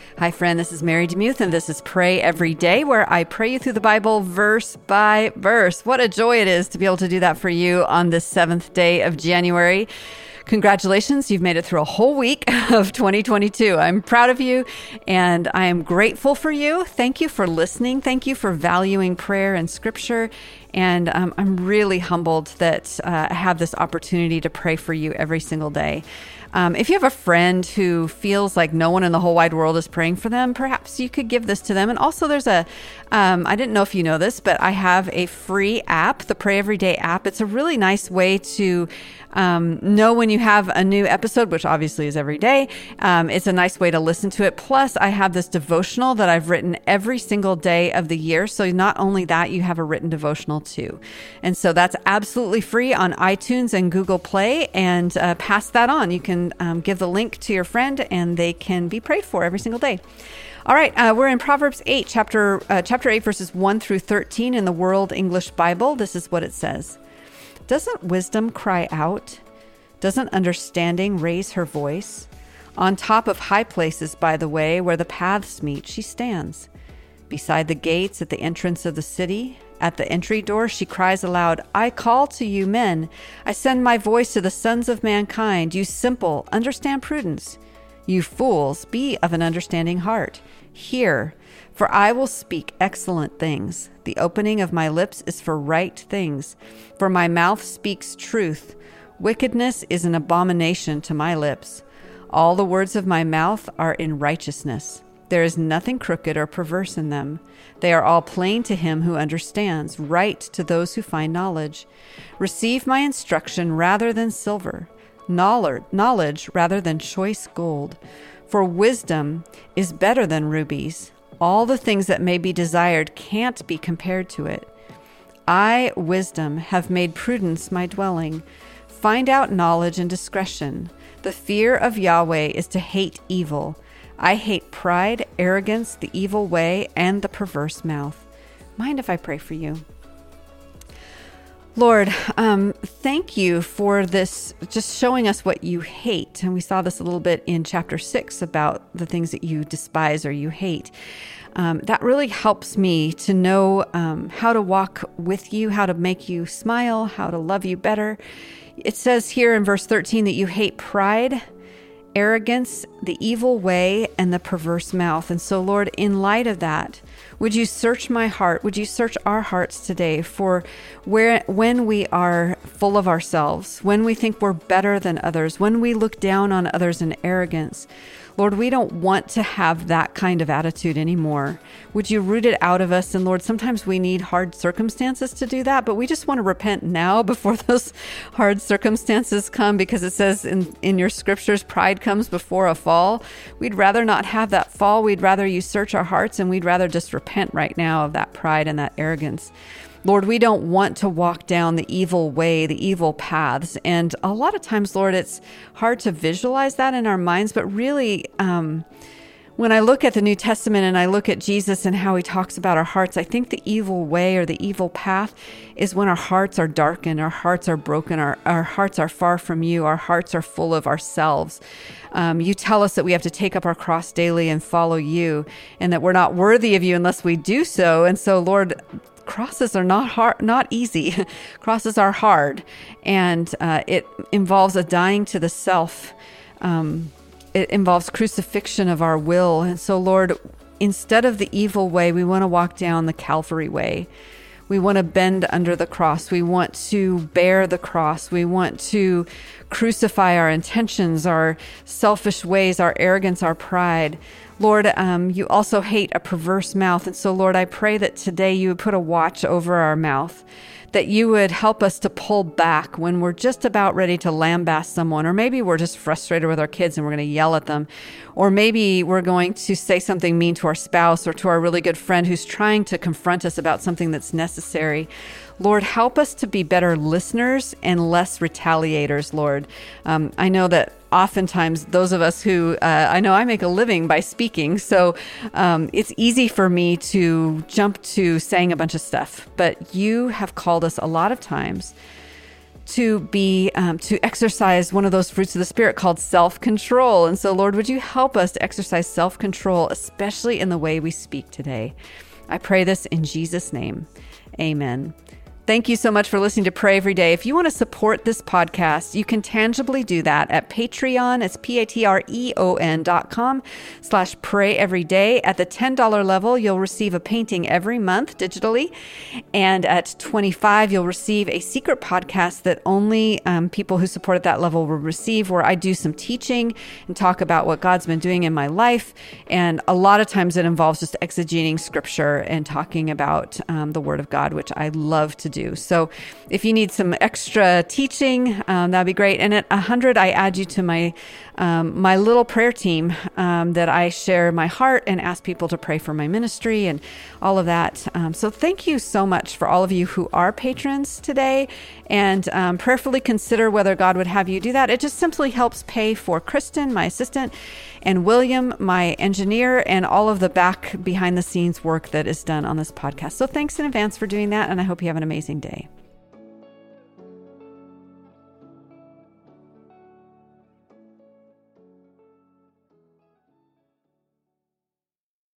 Hi, friend. This is Mary DeMuth, and this is Pray Every Day, where I pray you through the Bible verse by verse. What a joy it is to be able to do that for you on this 7th day of January. Congratulations, you've made it through a whole week of 2022. I'm proud of you, and I am grateful for you. Thank you for listening. Thank you for valuing prayer and scripture. And I'm really humbled that I have this opportunity to pray for you every single day. If you have a friend who feels like no one in the whole wide world is praying for them, perhaps you could give this to them. And also there's I didn't know if you know this, but I have a free app, the Pray Every Day app. It's a really nice way to know when you have a new episode, which obviously is every day. It's a nice way to listen to it. Plus, I have this devotional that I've written every single day of the year. So not only that, you have a written devotional too. And so that's absolutely free on iTunes and Google Play, and pass that on. You can give the link to your friend and they can be prayed for every single day. All right, we're in Proverbs 8, chapter 8, verses 1 through 13 in the World English Bible. This is what it says. Doesn't wisdom cry out? Doesn't understanding raise her voice? On top of high places, by the way, where the paths meet, she stands. Beside the gates at the entrance of the city, at the entry door, she cries aloud, I call to you men. I send my voice to the sons of mankind. You simple, understand prudence. You fools, be of an understanding heart. Hear, for I will speak excellent things. The opening of my lips is for right things. For my mouth speaks truth. Wickedness is an abomination to my lips. All the words of my mouth are in righteousness. There is nothing crooked or perverse in them. They are all plain to him who understands, right to those who find knowledge. Receive my instruction rather than silver, knowledge rather than choice gold. For wisdom is better than rubies. All the things that may be desired can't be compared to it. I, wisdom, have made prudence my dwelling. Find out knowledge and discretion. The fear of Yahweh is to hate evil. I hate pride, arrogance, the evil way, and the perverse mouth. Mind if I pray for you? Lord, thank you for this, just showing us what you hate. And we saw this a little bit in chapter 6 about the things that you despise or you hate. That really helps me to know how to walk with you, how to make you smile, how to love you better. It says here in verse 13 that you hate pride, arrogance, the evil way, and the perverse mouth. And so, Lord, in light of that, would you search my heart? Would you search our hearts today for when we are full of ourselves, when we think we're better than others, when we look down on others in arrogance? Lord, we don't want to have that kind of attitude anymore. Would you root it out of us? And Lord, sometimes we need hard circumstances to do that, but we just want to repent now before those hard circumstances come, because it says in your scriptures, pride comes before a fall. We'd rather not have that fall. We'd rather you search our hearts, and we'd rather just repent right now of that pride and that arrogance. Lord, we don't want to walk down the evil way, the evil paths. And a lot of times, Lord, it's hard to visualize that in our minds. But really, when I look at the New Testament and I look at Jesus and how he talks about our hearts, I think the evil way or the evil path is when our hearts are darkened, our hearts are broken, our hearts are far from you, our hearts are full of ourselves. You tell us that we have to take up our cross daily and follow you, and that we're not worthy of you unless we do so. And so, Lord, crosses are not easy. Crosses are hard, and it involves a dying to the self. It involves crucifixion of our will. And so, Lord, instead of the evil way, we want to walk down the Calvary way. We want to bend under the cross. We want to bear the cross. We want to crucify our intentions, our selfish ways, our arrogance, our pride. Lord, you also hate a perverse mouth. And so, Lord, I pray that today you would put a watch over our mouth, that you would help us to pull back when we're just about ready to lambaste someone, or maybe we're just frustrated with our kids and we're going to yell at them, or maybe we're going to say something mean to our spouse or to our really good friend who's trying to confront us about something that's necessary. Lord, help us to be better listeners and less retaliators, Lord. I know that oftentimes those of us who, I know I make a living by speaking, so it's easy for me to jump to saying a bunch of stuff, but you have called us a lot of times to be to exercise one of those fruits of the Spirit called self-control. And so, Lord, would you help us to exercise self-control, especially in the way we speak today? I pray this in Jesus' name. Amen. Thank you so much for listening to Pray Every Day. If you want to support this podcast, you can tangibly do that at Patreon. It's patreon.com/prayeveryday. At the $10 level, you'll receive a painting every month digitally. And at $25, you'll receive a secret podcast that only people who support at that level will receive, where I do some teaching and talk about what God's been doing in my life. And a lot of times it involves just exegeting scripture and talking about the Word of God, which I love to do. So if you need some extra teaching, that'd be great. And at 100, I add you to my my little prayer team that I share my heart and ask people to pray for my ministry and all of that. So thank you so much for all of you who are patrons today, and prayerfully consider whether God would have you do that. It just simply helps pay for Kristen, my assistant, and William, my engineer, and all of the back behind the scenes work that is done on this podcast. So thanks in advance for doing that, and I hope you have an amazing day.